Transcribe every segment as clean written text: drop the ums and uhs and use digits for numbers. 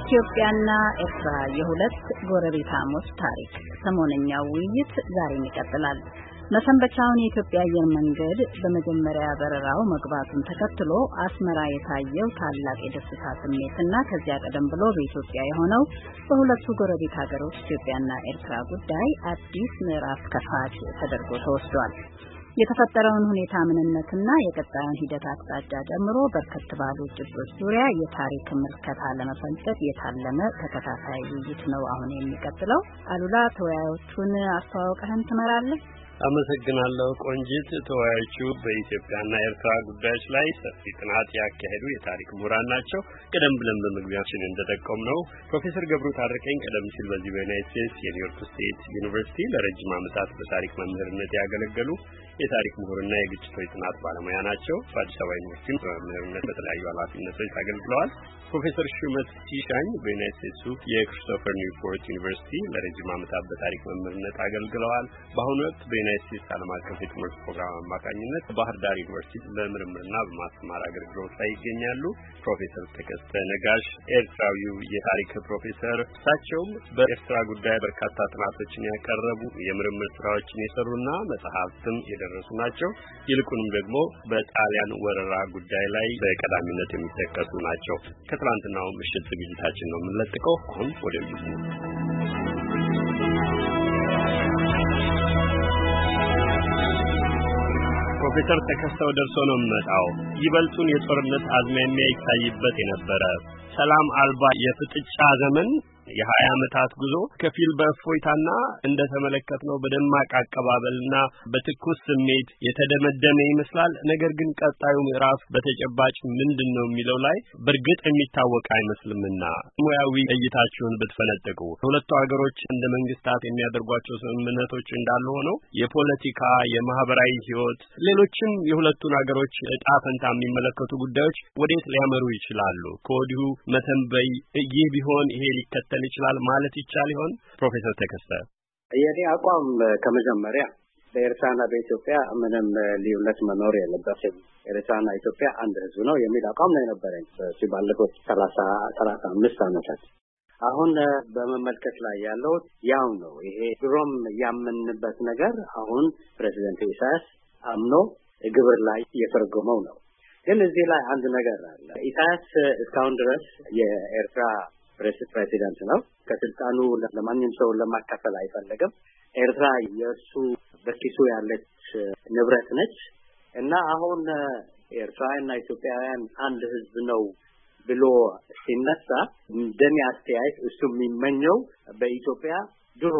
ኢትዮጵያና ኤርትራ የሁለት ጎረቤታሞች ታሪክ ሰሞነኛው ውይይት ዛሬም ይቀጥላል። መሰንበቻውን የኢትዮጵያ አየር መንገድ በመጀመሪያ በረራው መግባቱን ተከትሎ አስመራ የታየው ታላቅ የደስታ ስሜትና ከዚያ ቀደም ብሎ በኢትዮጵያ የሆነው በሁለቱ ጎረቤት ሀገሮች ኢትዮጵያና ኤርትራ ጉዳይ አዲስ ምዕራፍ ከፋች ተደርጎ ተወስዷል። የተፈጠረውን ሁኔታ ምንነትና የቀጣዩን ሂደት አቅጣጫ ጨምሮ በርከት ባሉ ጭብጦች ዙሪያ የታሪክ ምልከታ ለመፈንጨት የታለመ ተከታታይ ውይይት ነው አሁን የሚቀጥለው። አሉላ ተወያዮቹን አስተዋውቀህን ትመራለህ? አመሰግናለሁ ቆንጂት። ተወያዮቹ በኢትዮጵያና ኤርትራ ጉዳዮች ላይ ሰፊ ጥናት ያካሄዱ የታሪክ ምሁራን ናቸው። ቀደም ብለን በመግቢያችን እንደጠቆምነው ፕሮፌሰር ገብሩ ታረቀኝ ቀደም ሲል በዚህ በዩናይትድ ስቴትስ የኒውዮርክ ስቴት ዩኒቨርሲቲ ለረጅም ዓመታት በታሪክ መምህርነት ያገለገሉ የታሪክ ምሁርና የግጭቶች ጥናት ባለሙያ ናቸው። በአዲስ አበባ ዩኒቨርሲቲ በመምህርነት በተለያዩ ኃላፊነቶች አገልግለዋል። ፕሮፌሰር ሹመት ሲሻኝ በዩናይትድ ስቴትሱ የክሪስቶፈር ኒውፖርት ዩኒቨርሲቲ ለረጅም ዓመታት በታሪክ መምህርነት አገልግለዋል። በአሁኑ ወቅት በዩናይትድ ስቴትስ ዓለም አቀፍ የትምህርት ፕሮግራም አማካኝነት ባህር ዳር ዩኒቨርሲቲ በምርምርና በማስተማር አገልግሎት ላይ ይገኛሉ። ፕሮፌሰር ተከስተ ነጋሽ ኤርትራዊው የታሪክ ፕሮፌሰር፣ እሳቸውም በኤርትራ ጉዳይ በርካታ ጥናቶችን ያቀረቡ የምርምር ስራዎችን የሰሩና መጽሐፍትም የደረሱ ናቸው። ይልቁንም ደግሞ በጣሊያን ወረራ ጉዳይ ላይ በቀዳሚነት የሚጠቀሱ ናቸው። ከትላንትናው ምሽት ዝግጅታችን ነው የምንለጥቀው። አሁን ወደ ፕሮፌሰር ተከስተው ደርሶ ነው የምመጣው። ይበልጡን የጦርነት አዝማሚያ ይታይበት የነበረ ሰላም አልባ የፍጥጫ ዘመን የ20 ዓመታት ጉዞ ከፊል በእፎይታና እንደተመለከትነው በደማቅ አቀባበልና በትኩስ ስሜት የተደመደመ ይመስላል። ነገር ግን ቀጣዩ ምዕራፍ በተጨባጭ ምንድነው የሚለው ላይ በእርግጥ የሚታወቅ አይመስልምና ሙያዊ እይታችሁን ብትፈነጥቁ። ሁለቱ ሀገሮች እንደ መንግስታት የሚያደርጓቸው ስምምነቶች እንዳሉ ሆነው የፖለቲካ፣ የማህበራዊ ህይወት፣ ሌሎችም የሁለቱን ሀገሮች ዕጣ ፈንታ የሚመለከቱ ጉዳዮች ወዴት ሊያመሩ ይችላሉ? ከወዲሁ መተንበይ ይህ ቢሆን ይሄ ሊከተል ይችላል ማለት ይቻል ይሆን? ፕሮፌሰር ተከስተ፣ የኔ አቋም ከመጀመሪያ በኤርትራና በኢትዮጵያ ምንም ልዩነት መኖር የለበትም፣ ኤርትራና ኢትዮጵያ አንድ ህዝብ ነው የሚል አቋም ነው የነበረኝ ባለፉት 35 ዓመታት። አሁን በመመልከት ላይ ያለው ያው ነው። ይሄ ድሮም ያመንበት ነገር አሁን ፕሬዚደንት ኢሳያስ አምኖ ግብር ላይ እየተረጎመው ነው። ግን እዚህ ላይ አንድ ነገር አለ። ኢሳያስ እስካሁን ድረስ የኤርትራ ፕሬዚዳንት ነው። ከስልጣኑ ለማንም ሰው ለማካፈል አይፈልግም። ኤርትራ የእሱ በኪሱ ያለች ንብረት ነች እና አሁን ኤርትራና ኢትዮጵያውያን አንድ ህዝብ ነው ብሎ ሲነሳ እንደኔ አስተያየት እሱ የሚመኘው በኢትዮጵያ ድሮ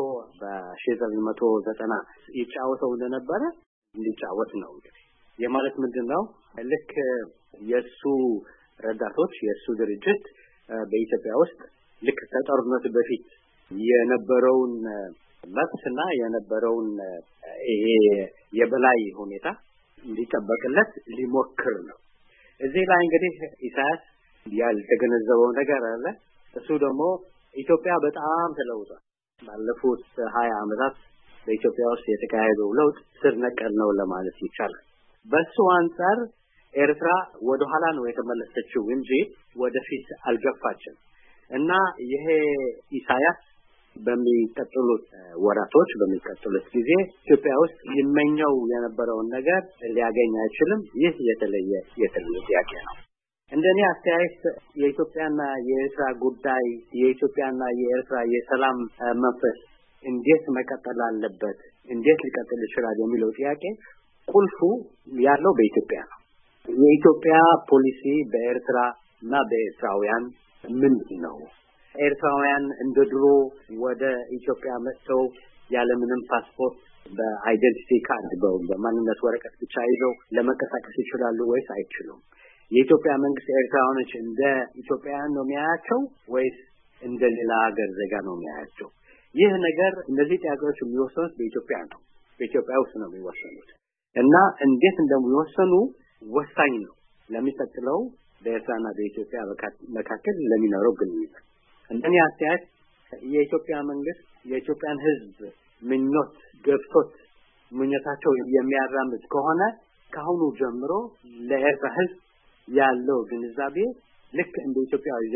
በ1990 ይጫወተው እንደነበረ እንዲጫወት ነው። እንግዲህ የማለት ምንድነው? ልክ የሱ ረዳቶች የሱ ድርጅት በኢትዮጵያ ውስጥ ልክ ከጦርነቱ በፊት የነበረውን መብትና የነበረውን ይሄ የበላይ ሁኔታ እንዲጠበቅለት ሊሞክር ነው። እዚህ ላይ እንግዲህ ኢሳያስ ያልተገነዘበው ነገር አለ። እሱ ደግሞ ኢትዮጵያ በጣም ተለውጧል። ባለፉት 20 ዓመታት በኢትዮጵያ ውስጥ የተካሄደው ለውጥ ስር ነቀል ነው ለማለት ይቻላል። በሱ አንፃር ኤርትራ ወደ ኋላ ነው የተመለሰችው እንጂ ወደፊት አልገፋችም እና ይሄ ኢሳያስ በሚቀጥሉት ወራቶች በሚቀጥሉት ጊዜ ኢትዮጵያ ውስጥ ይመኘው የነበረውን ነገር ሊያገኝ አይችልም። ይህ የተለየ ጥያቄ ነው። እንደኔ አስተያየት የኢትዮጵያና የኤርትራ ጉዳይ የኢትዮጵያና የኤርትራ የሰላም መንፈስ እንዴት መቀጠል አለበት፣ እንዴት ሊቀጥል ይችላል የሚለው ጥያቄ ቁልፉ ያለው በኢትዮጵያ ነው። የኢትዮጵያ ፖሊሲ በኤርትራ እና በኤርትራውያን ምንድን ነው? ኤርትራውያን እንደ ድሮ ወደ ኢትዮጵያ መጥተው ያለምንም ፓስፖርት በአይደንቲቲ ካርድ በማንነት ወረቀት ብቻ ይዘው ለመንቀሳቀስ ይችላሉ ወይስ አይችሉም? የኢትዮጵያ መንግስት ኤርትራውያኖች እንደ ኢትዮጵያውያን ነው የሚያያቸው ወይስ እንደ ሌላ ሀገር ዜጋ ነው የሚያያቸው? ይህ ነገር እነዚህ ጥያቄዎች የሚወሰኑት በኢትዮጵያ ነው። በኢትዮጵያ ውስጥ ነው የሚወሰኑት እና እንዴት እንደሚወሰኑ ወሳኝ ነው ለሚቀጥለው በኤርትራና በኢትዮጵያ መካከል ለሚኖረው ግንኙነት። እንደኔ አስተያየት የኢትዮጵያ መንግስት የኢትዮጵያን ህዝብ ምኞት ገብቶት ምኞታቸው የሚያራምድ ከሆነ ካሁኑ ጀምሮ ለኤርትራ ህዝብ ያለው ግንዛቤ ልክ እንደ ኢትዮጵያዊ ዜጋ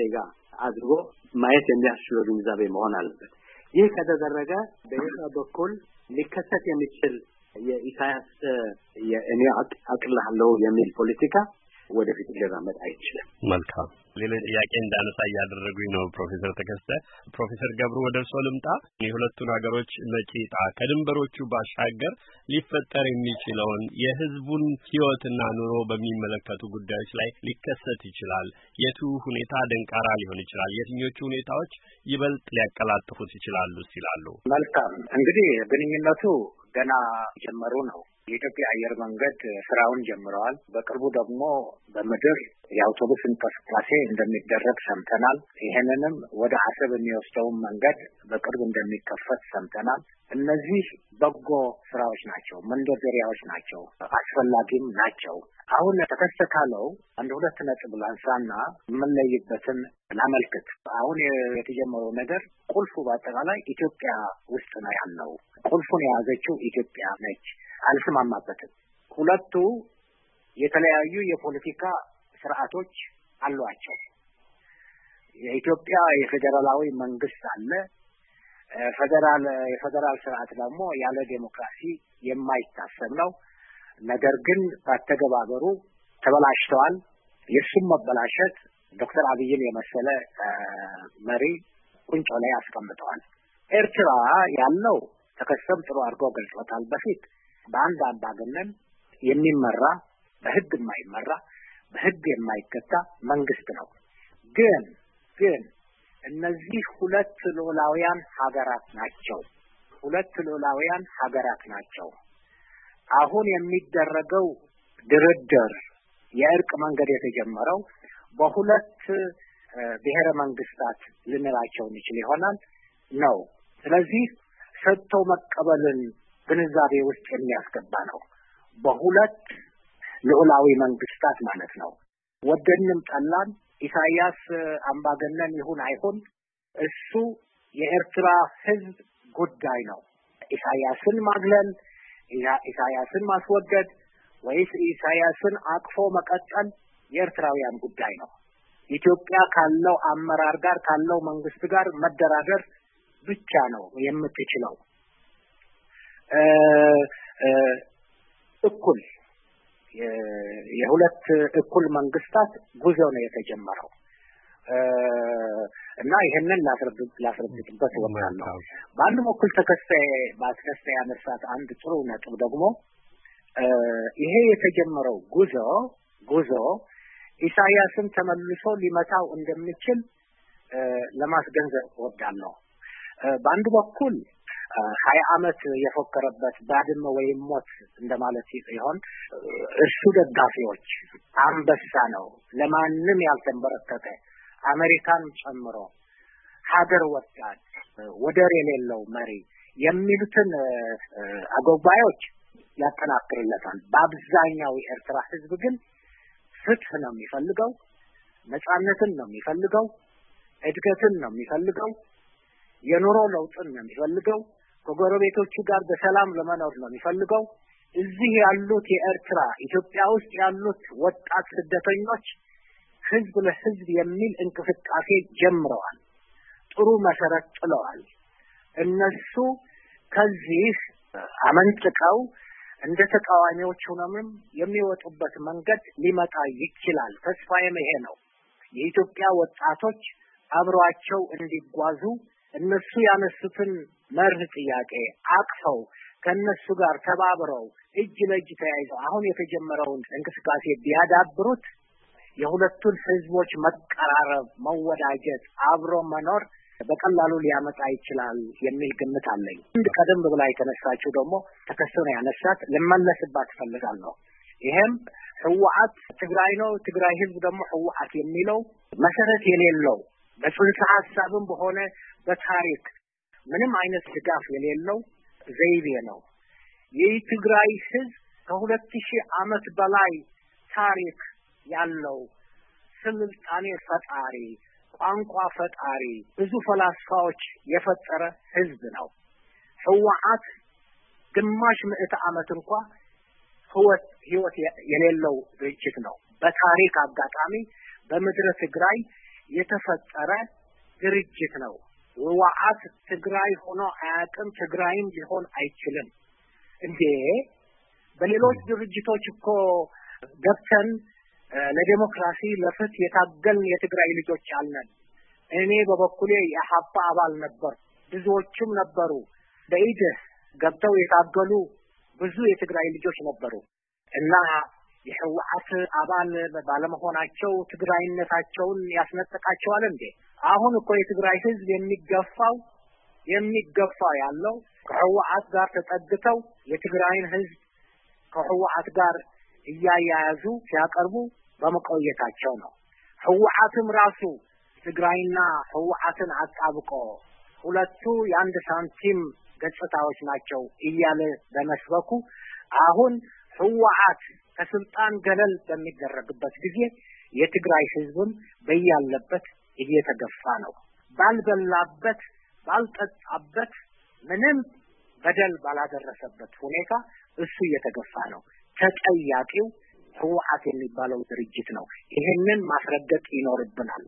አድርጎ ማየት የሚያስችለው ግንዛቤ መሆን አለበት። ይህ ከተደረገ በሌላ በኩል ሊከሰት የሚችል የኢሳያስ የእኔ አቅላለሁ የሚል ፖለቲካ ወደፊት ሊራመድ አይችልም። መልካም ሌላ ጥያቄ እንዳነሳ ያደረጉኝ ነው ፕሮፌሰር ተከስተ። ፕሮፌሰር ገብሩ ወደ እርሶ ልምጣ። የሁለቱን ሀገሮች መጪጣ ከድንበሮቹ ባሻገር ሊፈጠር የሚችለውን የህዝቡን ህይወትና ኑሮ በሚመለከቱ ጉዳዮች ላይ ሊከሰት ይችላል። የቱ ሁኔታ ደንቃራ ሊሆን ይችላል? የትኞቹ ሁኔታዎች ይበልጥ ሊያቀላጥፉት ይችላሉ ይላሉ? መልካም እንግዲህ ግንኙነቱ ገና ጀመሩ ነው። የኢትዮጵያ አየር መንገድ ስራውን ጀምረዋል። በቅርቡ ደግሞ በምድር የአውቶቡስ እንቅስቃሴ እንደሚደረግ ሰምተናል። ይሄንንም ወደ አሰብ የሚወስደውን መንገድ በቅርብ እንደሚከፈት ሰምተናል። እነዚህ በጎ ስራዎች ናቸው፣ መንደርደሪያዎች ናቸው፣ አስፈላጊም ናቸው። አሁን ተከስተ ካለው አንድ ሁለት ነጥብ ላንሳና የምንለይበትን ላመልክት። አሁን የተጀመረው ነገር ቁልፉ በአጠቃላይ ኢትዮጵያ ውስጥ ነው ያለው። ቁልፉን የያዘችው ኢትዮጵያ ነች። አልስማማበትም። ሁለቱ የተለያዩ የፖለቲካ ስርዓቶች አሏቸው። የኢትዮጵያ የፌደራላዊ መንግስት አለ። የፌደራል ስርዓት ደግሞ ያለ ዴሞክራሲ የማይታሰብ ነው። ነገር ግን ባተገባበሩ ተበላሽተዋል። የሱም መበላሸት ዶክተር አብይን የመሰለ መሪ ቁንጮ ላይ አስቀምጠዋል። ኤርትራ ያለው ተከሰም ጥሩ አድርጎ ገልጾታል። በፊት በአንድ አምባገነን የሚመራ በህግ የማይመራ በህግ የማይገታ መንግስት ነው። ግን እነዚህ ሁለት ሉዓላውያን ሀገራት ናቸው። አሁን የሚደረገው ድርድር የእርቅ መንገድ የተጀመረው በሁለት ብሔረ መንግስታት ልንላቸው እንችል ይሆናል ነው። ስለዚህ ሰጥቶ መቀበልን ግንዛቤ ውስጥ የሚያስገባ ነው። በሁለት ሉዓላዊ መንግስታት ማለት ነው። ወደንም ጠላን ኢሳያስ አምባገነን ይሁን አይሁን እሱ የኤርትራ ህዝብ ጉዳይ ነው። ኢሳያስን ማግለል፣ ኢሳያስን ማስወገድ ወይስ ኢሳያስን አቅፎ መቀጠል የኤርትራውያን ጉዳይ ነው። ኢትዮጵያ ካለው አመራር ጋር ካለው መንግስት ጋር መደራደር ብቻ ነው የምትችለው። እኩል የሁለት እኩል መንግስታት ጉዞ ነው የተጀመረው እና ይሄንን ላስረግጥበት ወጣለሁ። በአንድ በኩል ተከስተ ያነሳት አንድ ጥሩ ነጥብ ደግሞ ይሄ የተጀመረው ጉዞ ኢሳያስን ተመልሶ ሊመታው እንደሚችል ለማስገንዘብ እወዳለሁ። በአንድ በኩል 20 ዓመት የፎከረበት ባድመ ወይም ሞት እንደማለት ይሆን። እሱ ደጋፊዎች አንበሳ ነው፣ ለማንም ያልተንበረከከ አሜሪካን ጨምሮ ሀገር ወዳድ ወደር የሌለው መሪ የሚሉትን አጎባዮች ያጠናክርለታል። በአብዛኛው የኤርትራ ህዝብ ግን ፍትህ ነው የሚፈልገው፣ ነጻነትን ነው የሚፈልገው፣ እድገትን ነው የሚፈልገው፣ የኑሮ ለውጥን ነው የሚፈልገው፣ ከጎረቤቶቹ ጋር በሰላም ለመኖር ነው የሚፈልገው። እዚህ ያሉት የኤርትራ ኢትዮጵያ ውስጥ ያሉት ወጣት ስደተኞች ህዝብ ለህዝብ የሚል እንቅስቃሴ ጀምረዋል። ጥሩ መሰረት ጥለዋል። እነሱ ከዚህ አመንጭቀው እንደ ተቃዋሚዎች ሆነው የሚወጡበት መንገድ ሊመጣ ይችላል። ተስፋዬም ይሄ ነው። የኢትዮጵያ ወጣቶች አብሯቸው እንዲጓዙ እነሱ ያነሱትን መርህ ጥያቄ አቅፈው ከነሱ ጋር ተባብረው እጅ ለእጅ ተያይዘው አሁን የተጀመረውን እንቅስቃሴ ቢያዳብሩት የሁለቱን ህዝቦች መቀራረብ፣ መወዳጀት፣ አብሮ መኖር በቀላሉ ሊያመጣ ይችላል የሚል ግምት አለኝ። እንደ ቀደም ብላ የተነሳችው ደግሞ ተከሰነ ያነሳት ለመለስባት ፈልጋለሁ። ይሄም ህወሓት ትግራይ ነው፣ ትግራይ ህዝብ ደግሞ ህወሓት የሚለው መሰረት የሌለው በጽንሰ ሐሳብም በሆነ በታሪክ ምንም አይነት ድጋፍ የሌለው ዘይቤ ነው። የትግራይ ህዝብ ከ2000 ዓመት በላይ ታሪክ ያለው ስልጣኔ ፈጣሪ፣ ቋንቋ ፈጣሪ፣ ብዙ ፈላስፋዎች የፈጠረ ህዝብ ነው። ህወሓት ግማሽ ምዕተ ዓመት እንኳን ህይወት የሌለው ድርጅት ነው። በታሪክ አጋጣሚ በምድረ ትግራይ የተፈጠረ ድርጅት ነው። ህወሓት ትግራይ ሆኖ አያውቅም፣ ትግራይም ሊሆን አይችልም። እንዴ በሌሎች ድርጅቶች እኮ ገብተን ለዲሞክራሲ ለፍትህ የታገልን የትግራይ ልጆች አለን። እኔ በበኩሌ የኢህአፓ አባል ነበር፣ ብዙዎችም ነበሩ። በኢድህ ገብተው የታገሉ ብዙ የትግራይ ልጆች ነበሩ እና የህወሓት አባል ባለመሆናቸው ትግራይነታቸውን ያስነጥቃቸዋል እንዴ? አሁን እኮ የትግራይ ህዝብ የሚገፋው ያለው ከህወሓት ጋር ተጠግተው የትግራይን ህዝብ ከህወሓት ጋር እያያያዙ ሲያቀርቡ በመቆየታቸው ነው። ህወሓትም ራሱ ትግራይና ህወሓትን አጣብቆ ሁለቱ የአንድ ሳንቲም ገጽታዎች ናቸው እያለ በመስበኩ አሁን ህወሓት ከስልጣን ገለል በሚደረግበት ጊዜ የትግራይ ህዝብም በያለበት እየተገፋ ነው። ባልበላበት ባልጠጣበት ምንም በደል ባላደረሰበት ሁኔታ እሱ እየተገፋ ነው። ተጠያቂው ህወሓት የሚባለው ድርጅት ነው። ይሄንን ማስረገጥ ይኖርብናል።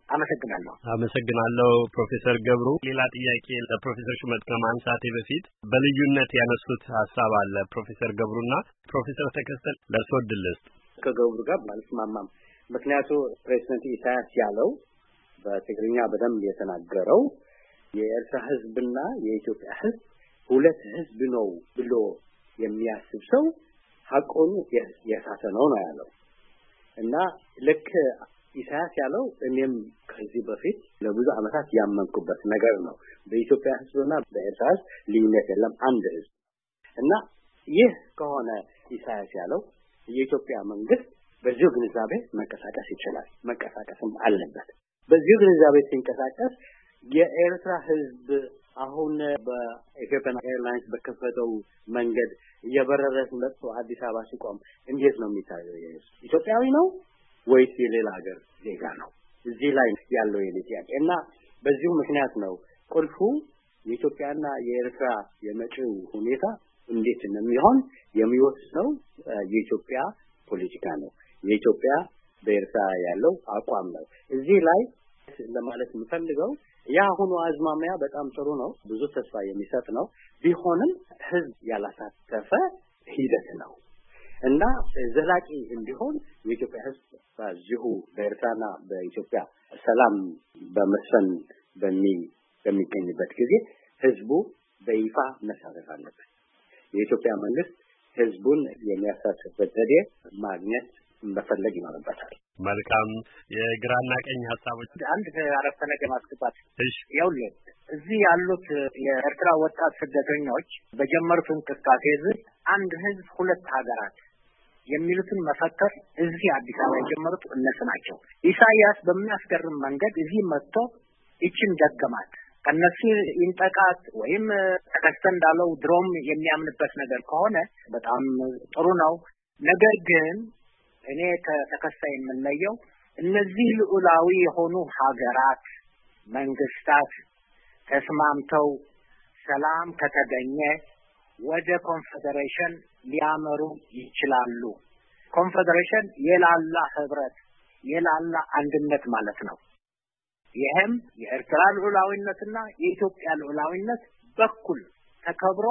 አመሰግናለሁ ፕሮፌሰር ገብሩ። ሌላ ጥያቄ ለፕሮፌሰር ሹመት ከማንሳቴ በፊት በልዩነት ያነሱት ሐሳብ አለ ፕሮፌሰር ገብሩና ፕሮፌሰር ተከስተል ለእርስዎ ዕድል ልስጥ። ከገብሩ ጋር አልስማማም። ምክንያቱም ፕሬዝዳንት ኢሳያስ ያለው በትግርኛ በደንብ የተናገረው የኤርትራ ህዝብና የኢትዮጵያ ህዝብ ሁለት ህዝብ ነው ብሎ የሚያስብ ሰው ሐቁን የሳተ ነው ያለው እና ልክ ኢሳያስ ያለው እኔም ከዚህ በፊት ለብዙ ዓመታት ያመንኩበት ነገር ነው። በኢትዮጵያ ህዝብና በኤርትራ ህዝብ ልዩነት የለም፣ አንድ ህዝብ እና ይህ ከሆነ ኢሳያስ ያለው የኢትዮጵያ መንግስት በዚሁ ግንዛቤ መንቀሳቀስ ይችላል፣ መንቀሳቀስም አለበት። በዚሁ ግንዛቤ ሲንቀሳቀስ የኤርትራ ህዝብ አሁን በኢትዮጵያ ኤርላይንስ በከፈተው መንገድ እየበረረ መጥቶ አዲስ አበባ ሲቆም እንዴት ነው የሚታየው? ኢትዮጵያዊ ነው ወይስ የሌላ ሀገር ዜጋ ነው? እዚህ ላይ ያለው የጥያቄ እና በዚሁ ምክንያት ነው ቁልፉ የኢትዮጵያና የኤርትራ የመጪው ሁኔታ እንዴት እንደሚሆን የሚወስነው የኢትዮጵያ ፖለቲካ ነው። የኢትዮጵያ በኤርትራ ያለው አቋም ነው። እዚህ ላይ ለማለት የምፈልገው ያሁኑ አዝማሚያ በጣም ጥሩ ነው፣ ብዙ ተስፋ የሚሰጥ ነው። ቢሆንም ህዝብ ያላሳተፈ ሂደት ነው እና ዘላቂ እንዲሆን የኢትዮጵያ ህዝብ በዚሁ በኤርትራና በኢትዮጵያ ሰላም በመስፈን በሚገኝበት ጊዜ ህዝቡ በይፋ መሳተፍ አለበት። የኢትዮጵያ መንግስት ህዝቡን የሚያሳትፍበት ዘዴ ማግኘት መፈለግ ይኖርበታል። መልካም የግራና ቀኝ ሐሳቦች አንድ አረፍተ ነገር ማስገባት። እሺ ይኸውልህ እዚህ ያሉት የኤርትራ ወጣት ስደተኞች በጀመሩት እንቅስቃሴ አንድ ህዝብ ሁለት ሀገራት የሚሉትን መፈክር እዚህ አዲስ አበባ የጀመሩት እነሱ ናቸው። ኢሳያስ በሚያስገርም መንገድ እዚህ መጥቶ ይችን ደገማት። ከነሱ ይንጠቃት ወይም ተከስተ እንዳለው ድሮም የሚያምንበት ነገር ከሆነ በጣም ጥሩ ነው። ነገር ግን እኔ ከተከሳይ የምንለየው እነዚህ ልዑላዊ የሆኑ ሀገራት መንግስታት ተስማምተው ሰላም ከተገኘ ወደ ኮንፌዴሬሽን ሊያመሩ ይችላሉ። ኮንፌዴሬሽን የላላ ህብረት፣ የላላ አንድነት ማለት ነው። ይሄም የኤርትራ ልዑላዊነትና የኢትዮጵያ ልዑላዊነት በኩል ተከብሮ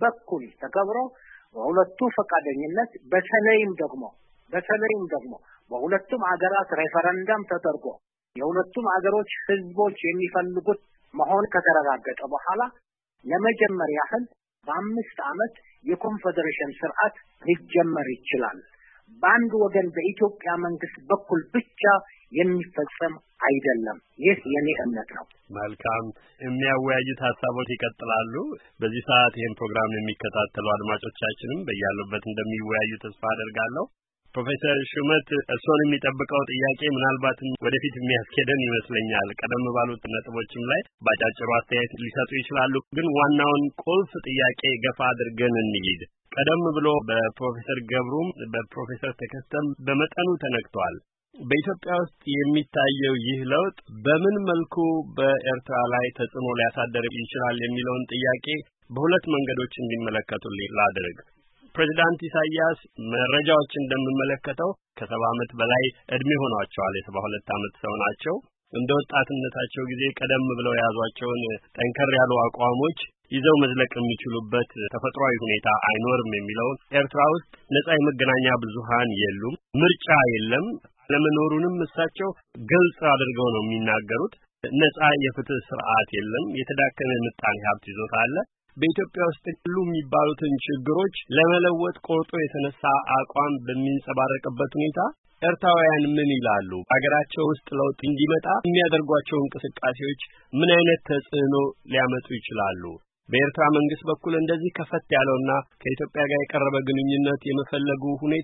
በሁለቱ ፈቃደኝነት በተለይም ደግሞ በሁለቱም ሀገራት ሬፈረንደም ተደርጎ የሁለቱም ሀገሮች ህዝቦች የሚፈልጉት መሆን ከተረጋገጠ በኋላ ለመጀመሪያ ያህል በ5 ዓመት የኮንፌዴሬሽን ስርዓት ሊጀመር ይችላል። በአንድ ወገን በኢትዮጵያ መንግስት በኩል ብቻ የሚፈጸም አይደለም። ይህ የኔ እምነት ነው። መልካም የሚያወያዩት ሐሳቦች ይቀጥላሉ። በዚህ ሰዓት ይህን ፕሮግራም የሚከታተሉ አድማጮቻችንም በያሉበት እንደሚወያዩ ተስፋ አደርጋለሁ። ፕሮፌሰር ሹመት እርሶን የሚጠብቀው ጥያቄ ምናልባትም ወደፊት የሚያስኬደን ይመስለኛል። ቀደም ባሉት ነጥቦችም ላይ ባጫጭሩ አስተያየት ሊሰጡ ይችላሉ። ግን ዋናውን ቁልፍ ጥያቄ ገፋ አድርገን እንሂድ። ቀደም ብሎ በፕሮፌሰር ገብሩም በፕሮፌሰር ተከስተም በመጠኑ ተነክቷል። በኢትዮጵያ ውስጥ የሚታየው ይህ ለውጥ በምን መልኩ በኤርትራ ላይ ተጽዕኖ ሊያሳደር ይችላል የሚለውን ጥያቄ በሁለት መንገዶች እንዲመለከቱልኝ ላድርግ። ፕሬዚዳንት ኢሳያስ መረጃዎች እንደምመለከተው ከ70 ዓመት በላይ እድሜ ሆኗቸዋል። የ72 ዓመት ሰው ናቸው። እንደ ወጣትነታቸው ጊዜ ቀደም ብለው የያዟቸውን ጠንከር ያሉ አቋሞች ይዘው መዝለቅ የሚችሉበት ተፈጥሯዊ ሁኔታ አይኖርም የሚለውን ኤርትራ ውስጥ ነጻ የመገናኛ ብዙሃን የሉም፣ ምርጫ የለም፣ አለመኖሩንም እሳቸው ግልጽ አድርገው ነው የሚናገሩት። ነጻ የፍትህ ስርዓት የለም፣ የተዳከመ ምጣኔ ሀብት ይዞታ አለ። በኢትዮጵያ ውስጥ ሁሉ የሚባሉትን ችግሮች ለመለወጥ ቆርጦ የተነሳ አቋም በሚንጸባረቅበት ሁኔታ ኤርትራውያን ምን ይላሉ? ሀገራቸው ውስጥ ለውጥ እንዲመጣ የሚያደርጓቸው እንቅስቃሴዎች ምን አይነት ተጽዕኖ ሊያመጡ ይችላሉ? በኤርትራ መንግስት በኩል እንደዚህ ከፈት ያለውና ከኢትዮጵያ ጋር የቀረበ ግንኙነት የመፈለጉ ሁኔታ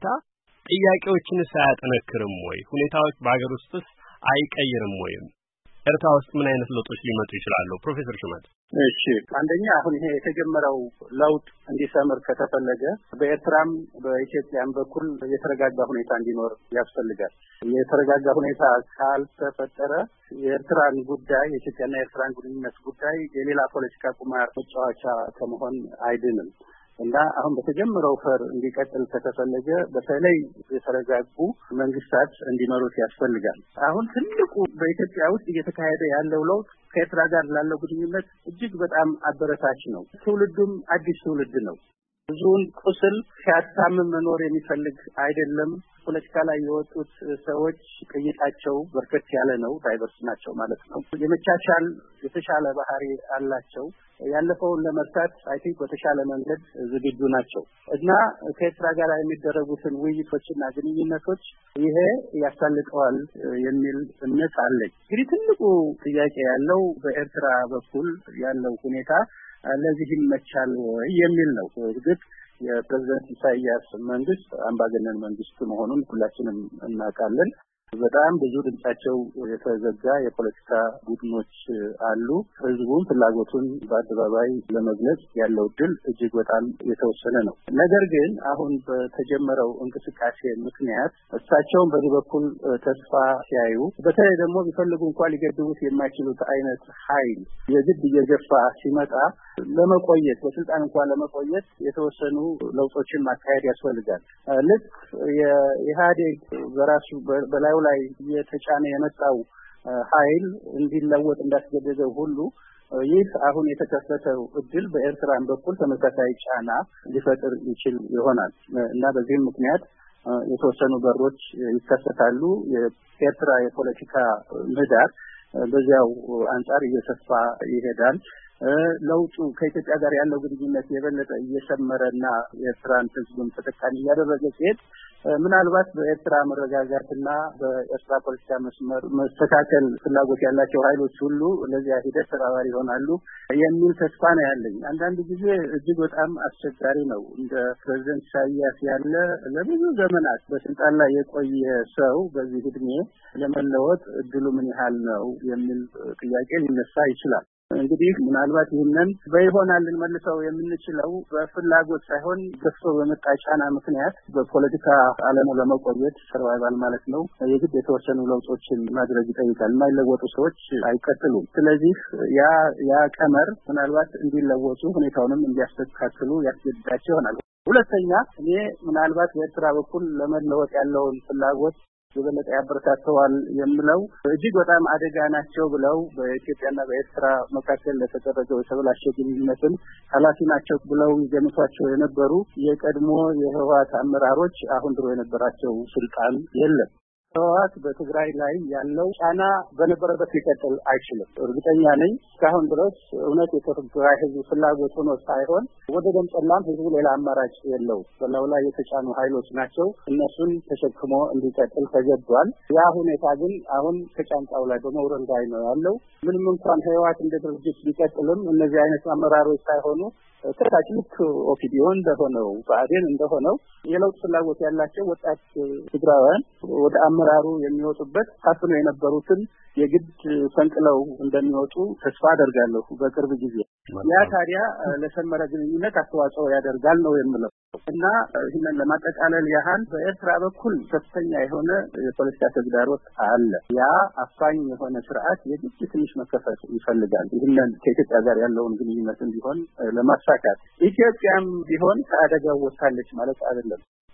ጥያቄዎችንስ አያጠነክርም ወይ? ሁኔታዎች በሀገር ውስጥስ አይቀይርም ወይ? ኤርትራ ውስጥ ምን አይነት ለውጦች ሊመጡ ይችላሉ? ፕሮፌሰር ሹመት። እሺ፣ አንደኛ አሁን ይሄ የተጀመረው ለውጥ እንዲሰምር ከተፈለገ በኤርትራም በኢትዮጵያም በኩል የተረጋጋ ሁኔታ እንዲኖር ያስፈልጋል። የተረጋጋ ሁኔታ ካልተፈጠረ የኤርትራን ጉዳይ የኢትዮጵያና የኤርትራን ግንኙነት ጉዳይ የሌላ ፖለቲካ ቁማር መጫወቻ ከመሆን አይድንም እና አሁን በተጀመረው ፈር እንዲቀጥል ከተፈለገ በተለይ የተረጋጉ መንግስታት እንዲመሩት ያስፈልጋል። አሁን ትልቁ በኢትዮጵያ ውስጥ እየተካሄደ ያለው ለውጥ ከኤርትራ ጋር ላለው ግንኙነት እጅግ በጣም አበረታች ነው። ትውልዱም አዲስ ትውልድ ነው። ብዙውን ቁስል ሲያታምም መኖር የሚፈልግ አይደለም። ፖለቲካ ላይ የወጡት ሰዎች ቅይጣቸው በርከት ያለ ነው፣ ዳይቨርስ ናቸው ማለት ነው። የመቻቻል የተሻለ ባህሪ አላቸው። ያለፈውን ለመርሳት አይ ቲንክ በተሻለ መንገድ ዝግጁ ናቸው እና ከኤርትራ ጋር የሚደረጉትን ውይይቶችና ግንኙነቶች ይሄ ያሳልጠዋል የሚል እምነት አለኝ። እንግዲህ ትልቁ ጥያቄ ያለው በኤርትራ በኩል ያለው ሁኔታ ለዚህ ይመቻል ወይ የሚል ነው። እርግጥ የፕሬዝዳንት ኢሳያስ መንግስት አምባገነን መንግስት መሆኑን ሁላችንም እናውቃለን። በጣም ብዙ ድምጻቸው የተዘጋ የፖለቲካ ቡድኖች አሉ። ህዝቡም ፍላጎቱን በአደባባይ ለመግለጽ ያለው እድል እጅግ በጣም የተወሰነ ነው። ነገር ግን አሁን በተጀመረው እንቅስቃሴ ምክንያት እሳቸውን በዚህ በኩል ተስፋ ሲያዩ፣ በተለይ ደግሞ ቢፈልጉ እንኳን ሊገድቡት የማይችሉት አይነት ኃይል የግድ እየገፋ ሲመጣ ለመቆየት በስልጣን እንኳን ለመቆየት የተወሰኑ ለውጦችን ማካሄድ ያስፈልጋል። ልክ የኢህአዴግ በራሱ በላዩ ላይ የተጫነ የመጣው ኃይል እንዲለወጥ እንዳስገደደው ሁሉ ይህ አሁን የተከፈተው እድል በኤርትራን በኩል ተመሳሳይ ጫና ሊፈጥር ይችል ይሆናል እና በዚህም ምክንያት የተወሰኑ በሮች ይከፈታሉ። የኤርትራ የፖለቲካ ምህዳር በዚያው አንጻር እየሰፋ ይሄዳል። ለውጡ ከኢትዮጵያ ጋር ያለው ግንኙነት የበለጠ እየሰመረና የኤርትራን ህዝብም ተጠቃሚ እያደረገ ሲሄድ ምናልባት በኤርትራ መረጋጋትና በኤርትራ ፖለቲካ መስመር መስተካከል ፍላጎት ያላቸው ኃይሎች ሁሉ ለዚያ ሂደት ተባባሪ ይሆናሉ የሚል ተስፋ ነው ያለኝ። አንዳንድ ጊዜ እጅግ በጣም አስቸጋሪ ነው። እንደ ፕሬዝዳንት ኢሳያስ ያለ ለብዙ ዘመናት በስልጣን ላይ የቆየ ሰው በዚህ እድሜ ለመለወጥ እድሉ ምን ያህል ነው የሚል ጥያቄ ሊነሳ ይችላል። እንግዲህ ምናልባት ይህንን በይሆናል ልንመልሰው የምንችለው በፍላጎት ሳይሆን ገፍቶ በመጣ ጫና ምክንያት በፖለቲካ ዓለሙ ለመቆየት ሰርቫይቫል ማለት ነው የግድ የተወሰኑ ለውጦችን ማድረግ ይጠይቃል። የማይለወጡ ሰዎች አይቀጥሉም። ስለዚህ ያ ቀመር ምናልባት እንዲለወጡ ሁኔታውንም እንዲያስተካክሉ ያስገድዳቸው ይሆናል። ሁለተኛ እኔ ምናልባት በኤርትራ በኩል ለመለወጥ ያለውን ፍላጎት የበለጠ ያበረታተዋል የምለው እጅግ በጣም አደጋ ናቸው ብለው በኢትዮጵያና በኤርትራ መካከል ለተደረገው የተበላሸ ግንኙነትን ኃላፊ ናቸው ብለው ይገምቷቸው የነበሩ የቀድሞ የህወሓት አመራሮች አሁን ድሮ የነበራቸው ስልጣን የለም። ህወሓት በትግራይ ላይ ያለው ጫና በነበረበት ሊቀጥል አይችልም። እርግጠኛ ነኝ እስካሁን ድረስ እውነት የትግራይ ህዝብ ፍላጎት ሆኖ ሳይሆን ወደ ደምጠላም ህዝቡ ሌላ አማራጭ የለው። በላዩ ላይ የተጫኑ ኃይሎች ናቸው። እነሱን ተሸክሞ እንዲቀጥል ተገዷል። ያ ሁኔታ ግን አሁን ከጫንቃው ላይ በመውረድ ላይ ነው ያለው። ምንም እንኳን ህወሓት እንደ ድርጅት ቢቀጥልም እነዚህ አይነት አመራሮች ሳይሆኑ ከታች ልክ ኦፒዲዮ እንደሆነው ብአዴን እንደሆነው የለውጥ ፍላጎት ያላቸው ወጣት ትግራውያን ወደ አመራሩ የሚወጡበት ታፍኖ የነበሩትን የግድ ፈንቅለው እንደሚወጡ ተስፋ አደርጋለሁ በቅርብ ጊዜ። ያ ታዲያ ለሰመረ ግንኙነት አስተዋጽኦ ያደርጋል ነው የምለው እና ይህንን ለማጠቃለል ያህል በኤርትራ በኩል ከፍተኛ የሆነ የፖለቲካ ተግዳሮት አለ። ያ አፋኝ የሆነ ስርዓት የግድ ትንሽ መከፈት ይፈልጋል። ይህንን ከኢትዮጵያ ጋር ያለውን ግንኙነት እንዲሆን ለማሳካት ኢትዮጵያም ቢሆን ከአደጋው ወጥታለች ማለት አይደለም።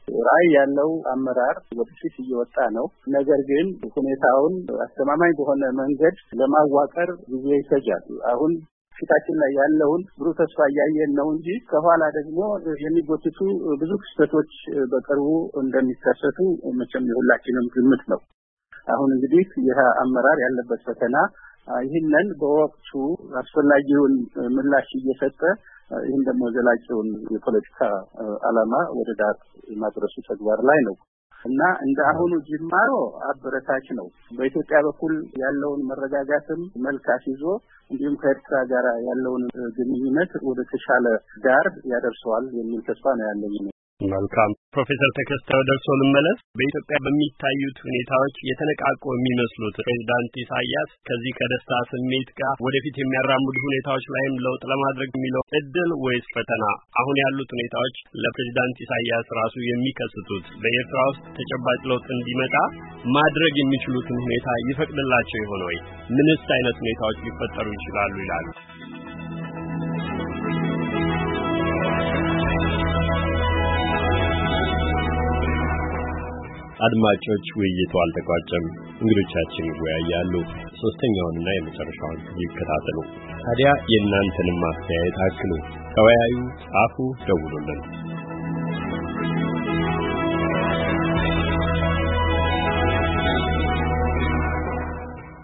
ራዕይ ያለው አመራር ወደፊት እየወጣ ነው። ነገር ግን ሁኔታውን አስተማማኝ በሆነ መንገድ ለማዋቀር ጊዜ ይፈጃል። አሁን ፊታችን ላይ ያለውን ብሩህ ተስፋ እያየን ነው እንጂ ከኋላ ደግሞ የሚጎትቱ ብዙ ክስተቶች በቅርቡ እንደሚከሰቱ መቼም የሁላችንም ግምት ነው። አሁን እንግዲህ ይህ አመራር ያለበት ፈተና ይህንን በወቅቱ አስፈላጊውን ምላሽ እየሰጠ ይህን ደግሞ ዘላቂውን የፖለቲካ ዓላማ ወደ ዳር ማድረሱ ተግባር ላይ ነው እና እንደ አሁኑ ጅማሮ አበረታች ነው። በኢትዮጵያ በኩል ያለውን መረጋጋትም መልካስ ይዞ እንዲሁም ከኤርትራ ጋር ያለውን ግንኙነት ወደ ተሻለ ዳር ያደርሰዋል የሚል ተስፋ ነው ያለኝ። መልካም ፕሮፌሰር ተከስተው ደርሶ ልመለስ። በኢትዮጵያ በሚታዩት ሁኔታዎች የተነቃቁ የሚመስሉት ፕሬዝዳንት ኢሳያስ ከዚህ ከደስታ ስሜት ጋር ወደፊት የሚያራምዱ ሁኔታዎች ላይም ለውጥ ለማድረግ የሚለው እድል ወይስ ፈተና? አሁን ያሉት ሁኔታዎች ለፕሬዝዳንት ኢሳያስ ራሱ የሚከስቱት በኤርትራ ውስጥ ተጨባጭ ለውጥ እንዲመጣ ማድረግ የሚችሉትን ሁኔታ ይፈቅድላቸው ይሆን ወይ? ምንስ አይነት ሁኔታዎች ሊፈጠሩ ይችላሉ ይላሉ? አድማጮች ውይይቱ አልተቋጨም። እንግዶቻችን ይወያያሉ። ሶስተኛውንና የመጨረሻውን ይከታተሉ። ታዲያ የእናንተንም ማስተያየት አክሉ፣ ተወያዩ፣ ጻፉ፣ ደውሉልን።